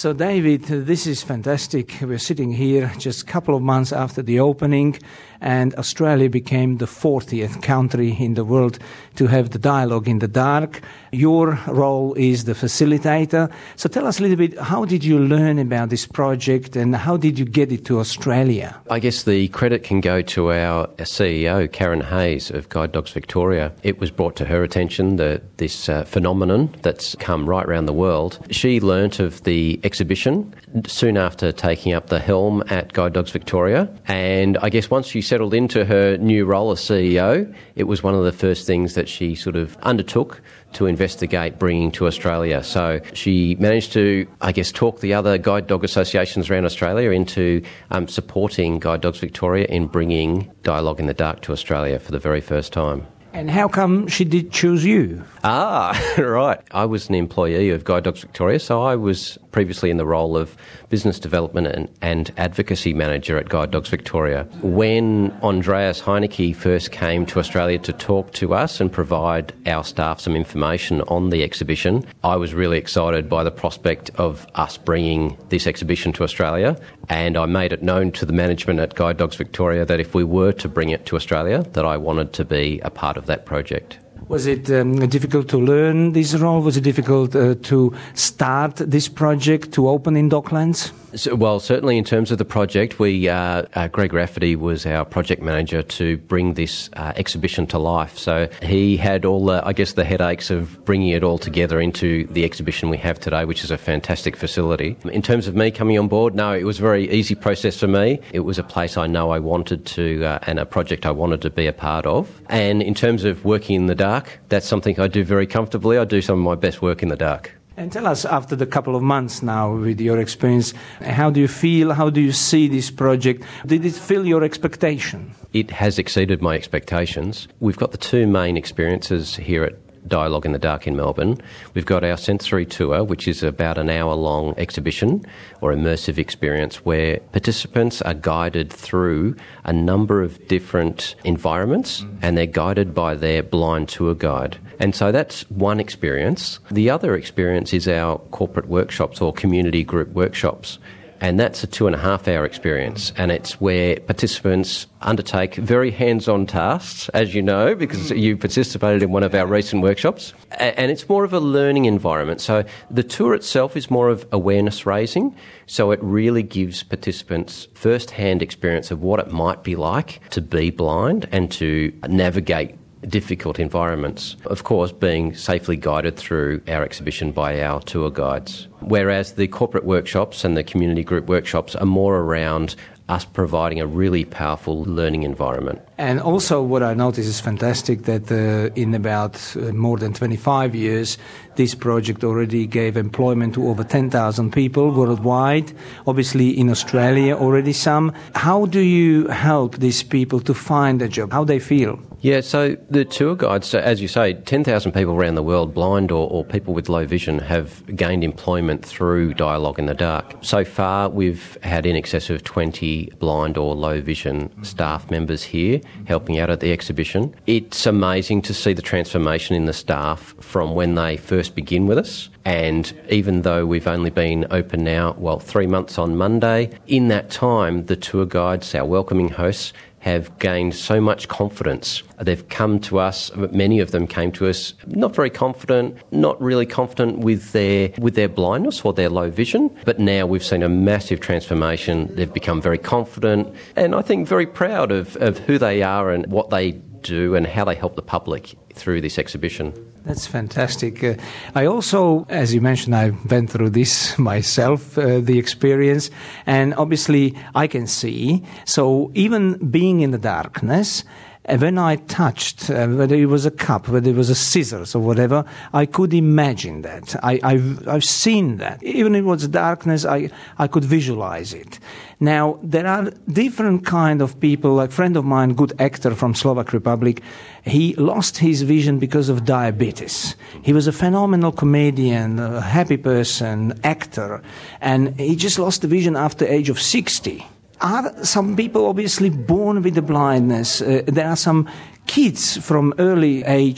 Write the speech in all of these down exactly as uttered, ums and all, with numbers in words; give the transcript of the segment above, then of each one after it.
So, David, this is fantastic. We're sitting here just a couple of months after the opening, and Australia became the fortieth country in the world to have the Dialogue in the Dark. Your role is the facilitator. So tell us a little bit, how did you learn about this project and how did you get it to Australia? I guess the credit can go to our C E O, Karen Hayes of Guide Dogs Victoria. It was brought to her attention that this uh, phenomenon that's come right around the world. She learnt of the exhibition soon after taking up the helm at Guide Dogs Victoria, and I guess once she settled into her new role as C E O, it was one of the first things that she sort of undertook to investigate bringing to Australia. So she managed to, I guess, talk the other guide dog associations around Australia into um, supporting Guide Dogs Victoria in bringing Dialogue in the Dark to Australia for the very first time. And how come she did choose you? Ah, right. I was an employee of Guide Dogs Victoria, so I was previously in the role of Business Development and, and Advocacy Manager at Guide Dogs Victoria. When Andreas Heineke first came to Australia to talk to us and provide our staff some information on the exhibition, I was really excited by the prospect of us bringing this exhibition to Australia, and I made it known to the management at Guide Dogs Victoria that if we were to bring it to Australia, that I wanted to be a part of that project. Was it um, difficult to learn this role? Was it difficult uh, to start this project, to open in Docklands? So, well, certainly in terms of the project, we uh, uh, Greg Rafferty was our project manager to bring this uh, exhibition to life. So he had all the, I guess, the headaches of bringing it all together into the exhibition we have today, which is a fantastic facility. In terms of me coming on board, no, it was a very easy process for me. It was a place I know I wanted to, uh, and a project I wanted to be a part of. And in terms of working in the dark, that's something I do very comfortably. I do some of my best work in the dark. And tell us, after the couple of months now with your experience, how do you feel, how do you see this project? Did it fill your expectation? It has exceeded my expectations. We've got the two main experiences here at Dialogue in the Dark in Melbourne. We've got our sensory tour, which is about an hour-long exhibition or immersive experience where participants are guided through a number of different environments mm. and they're guided by their blind tour guide. And so that's one experience. The other experience is our corporate workshops or community group workshops. And that's a two and a half hour experience. And it's where participants undertake very hands-on tasks, as you know, because you participated in one of our recent workshops. And it's more of a learning environment. So the tour itself is more of awareness raising. So it really gives participants first-hand experience of what it might be like to be blind and to navigate difficult environments, of course being safely guided through our exhibition by our tour guides. Whereas the corporate workshops and the community group workshops are more around us providing a really powerful learning environment. And also what I notice is fantastic that uh, in about uh, more than twenty-five years, this project already gave employment to over ten thousand people worldwide, obviously in Australia already some. How do you help these people to find a job? How they feel? Yeah, so the tour guides, so as you say, ten thousand people around the world, blind or, or people with low vision, have gained employment through Dialogue in the Dark. So far, we've had in excess of twenty blind or low vision staff members here helping out at the exhibition. It's amazing to see the transformation in the staff from when they first begin with us. And even though we've only been open now, well, three months on Monday, in that time, the tour guides, our welcoming hosts, have gained so much confidence. They've come to us, many of them came to us not very confident, not really confident with their with their blindness or their low vision, but now we've seen a massive transformation. They've become very confident and I think very proud of, of who they are and what they do and how they help the public through this exhibition. That's fantastic. Uh, I also, as you mentioned, I went through this myself, uh, the experience, and obviously I can see. So even being in the darkness, uh, when I touched, uh, whether it was a cup, whether it was a scissors or whatever, I could imagine that. I, I've, I've seen that. Even if it was darkness, I, I could visualize it. Now, there are different kind of people. A friend of mine, good actor from Slovak Republic, he lost his vision because of diabetes. He was a phenomenal comedian, a happy person, actor, and he just lost the vision after the age of sixty. Are some people obviously born with the blindness? Uh, there are some kids from early age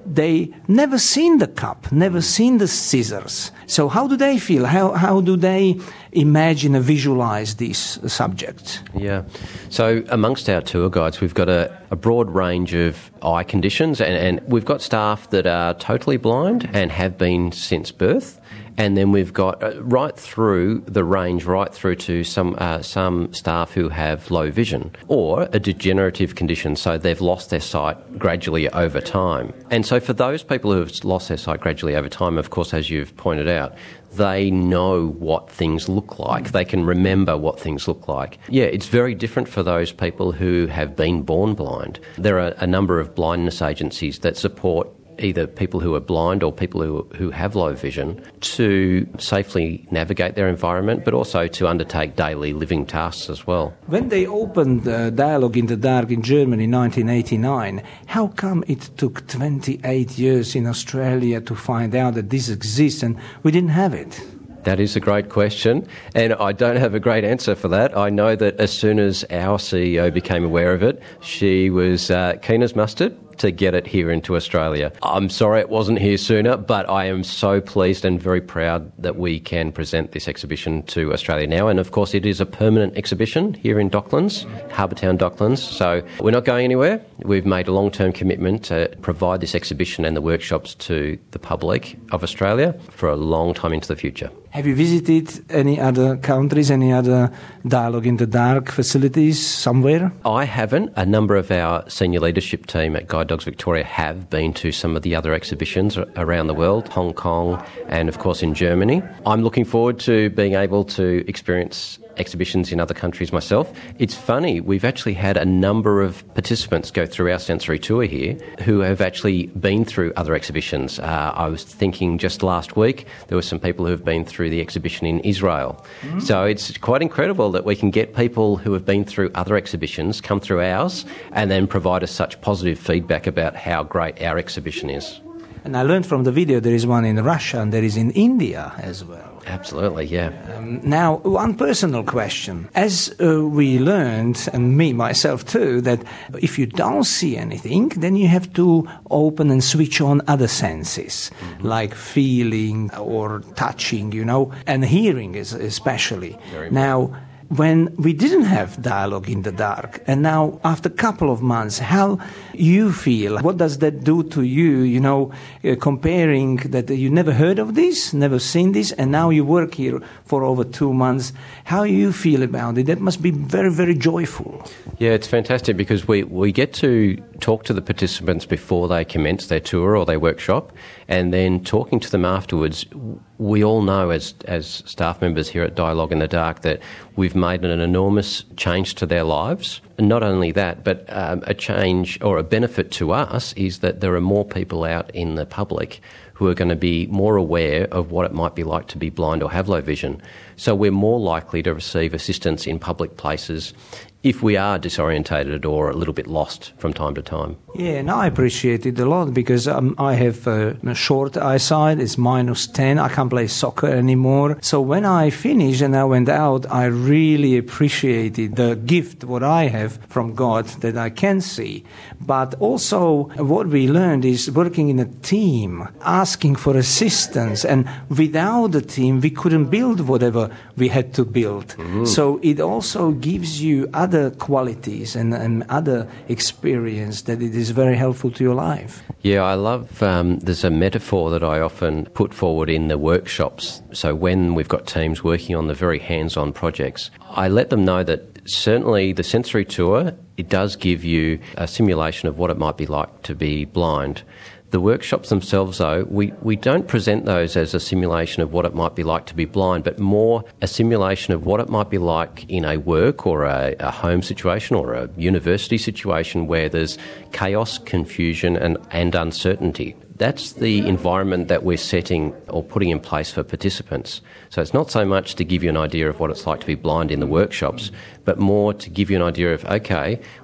they never seen the cup, never seen the scissors. So how do they feel? How how do they imagine and visualize these subjects? Yeah. So amongst our tour guides, we've got a, a broad range of eye conditions, and, and we've got staff that are totally blind and have been since birth. And then we've got uh, right through the range, right through to some uh, some staff who have low vision or a degenerative condition, so they've lost their sight gradually over time. And so for those people who have lost their sight gradually over time, of course, as you've pointed out, they know what things look like. They can remember what things look like. Yeah, it's very different for those people who have been born blind. There are a number of blindness agencies that support either people who are blind or people who, who have low vision to safely navigate their environment, but also to undertake daily living tasks as well. When they opened uh, Dialogue in the Dark in Germany in nineteen eighty-nine, how come it took twenty-eight years in Australia to find out that this exists and we didn't have it? That is a great question, and I don't have a great answer for that. I know that as soon as our C E O became aware of it, she was uh, keen as mustard to get it here into Australia. I'm sorry it wasn't here sooner, but I am so pleased and very proud that we can present this exhibition to Australia now. And of course, it is a permanent exhibition here in Docklands, Harbour Town Docklands. So we're not going anywhere. We've made a long-term commitment to provide this exhibition and the workshops to the public of Australia for a long time into the future. Have you visited any other countries, any other Dialogue in the Dark facilities somewhere? I haven't. A number of our senior leadership team at Guide Dogs Victoria have been to some of the other exhibitions around the world, Hong Kong and, of course, in Germany. I'm looking forward to being able to experience exhibitions in other countries myself. It's funny, we've actually had a number of participants go through our sensory tour here who have actually been through other exhibitions. Uh, I was thinking just last week there were some people who have been through the exhibition in Israel. Mm-hmm. So it's quite incredible that we can get people who have been through other exhibitions come through ours and then provide us such positive feedback about how great our exhibition is. And I learned from the video there is one in Russia and there is in India as well. Absolutely, yeah. Um, now, one personal question. As uh, we learned, and me, myself too, that if you don't see anything, then you have to open and switch on other senses, mm-hmm. like feeling or touching, you know, and hearing is especially. Very now, much. When we didn't have Dialogue in the Dark, and now after a couple of months, how you feel? What does that do to you, you know, uh, comparing that you never heard of this, never seen this, and now you work here for over two months. How you feel about it? That must be very, very joyful. Yeah, it's fantastic because we, we get to talk to the participants before they commence their tour or their workshop, and then talking to them afterwards. We all know as as staff members here at Dialogue in the Dark that we've made an enormous change to their lives. And not only that, but um, a change or a benefit to us is that there are more people out in the public who are going to be more aware of what it might be like to be blind or have low vision. So we're more likely to receive assistance in public places if we are disorientated or a little bit lost from time to time. Yeah, and I appreciate it a lot because um, I have uh, a short eyesight, it's minus ten, I can't play soccer anymore. So when I finished and I went out, I really appreciated the gift what I have from God that I can see. But also what we learned is working in a team, asking for assistance, and without the team we couldn't build whatever we had to build. Mm-hmm. So it also gives you other qualities and, and other experience that it is very helpful to your life. Yeah, I love, um, there's a metaphor that I often put forward in the workshops. So when we've got teams working on the very hands-on projects, I let them know that certainly the sensory tour, it does give you a simulation of what it might be like to be blind. The workshops themselves, though, we, we don't present those as a simulation of what it might be like to be blind, but more a simulation of what it might be like in a work or a, a home situation or a university situation where there's chaos, confusion and, and uncertainty. That's the environment that we're setting or putting in place for participants. So it's not so much to give you an idea of what it's like to be blind in the workshops, but more to give you an idea of, okay,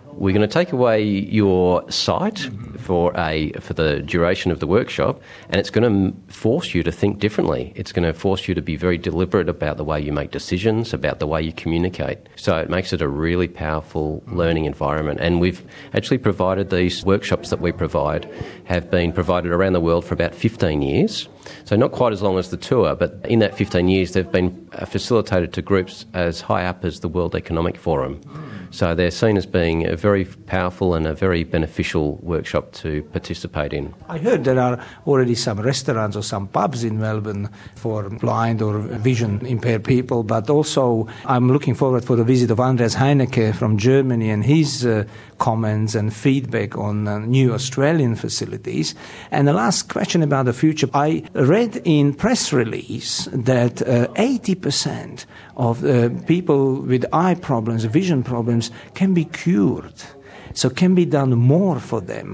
We're going to take away your sight for a for the duration of the workshop, and it's going to force you to think differently. It's going to force you to be very deliberate about the way you make decisions, about the way you communicate. So it makes it a really powerful learning environment. And we've actually provided these workshops that we provide have been provided around the world for about fifteen years. So not quite as long as the tour, but in that fifteen years they've been facilitated to groups as high up as the World Economic Forum. So they're seen as being a very powerful and a very beneficial workshop to participate in. I heard there are already some restaurants or some pubs in Melbourne for blind or vision impaired people, but also I'm looking forward for the visit of Andreas Heinecke from Germany and his uh, comments and feedback on uh, new Australian facilities. And the last question about the future, I read in press release that uh, eighty percent of uh, people with eye problems, vision problems, can be cured. So can be done more for them.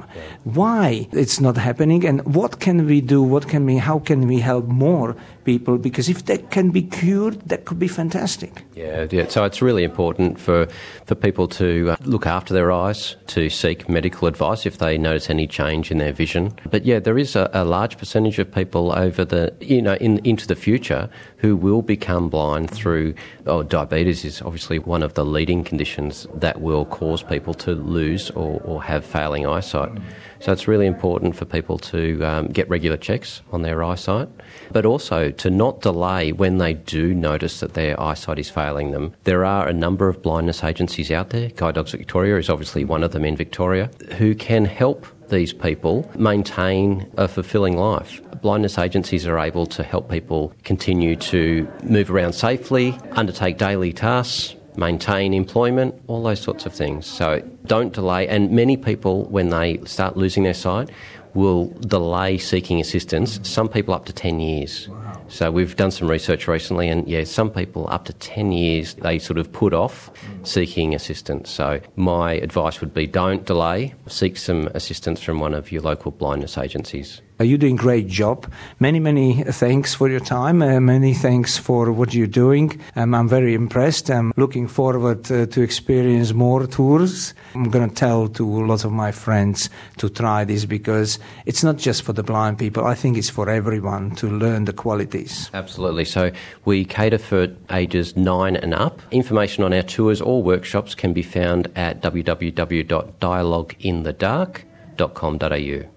Why it's not happening, and what can we do? What can we? How can we help more people? Because if they can be cured, that could be fantastic. Yeah, yeah. So it's really important for for people to uh, look after their eyes, to seek medical advice if they notice any change in their vision. But yeah, there is a, a large percentage of people over the you know in into the future who will become blind through. Oh, diabetes is obviously one of the leading conditions that will cause people to lose. Or, or have failing eyesight. So it's really important for people to um, get regular checks on their eyesight, but also to not delay when they do notice that their eyesight is failing them. There are a number of blindness agencies out there. Guide Dogs Victoria is obviously one of them in Victoria, who can help these people maintain a fulfilling life. Blindness agencies are able to help people continue to move around safely, undertake daily tasks, maintain employment, all those sorts of things. So don't delay. And many people, when they start losing their sight, will delay seeking assistance, some people up to ten years. Wow. So we've done some research recently, and yeah, some people up to ten years, they sort of put off mm. seeking assistance. So my advice would be don't delay, seek some assistance from one of your local blindness agencies. You're doing a great job. Many, many thanks for your time. Uh, many thanks for what you're doing. Um, I'm very impressed. I'm looking forward uh, to experience more tours. I'm going to tell to lots of my friends to try this because it's not just for the blind people. I think it's for everyone to learn the qualities. Absolutely. So we cater for ages nine and up. Information on our tours or workshops can be found at w w w dot dialogue in the dark dot com dot a u.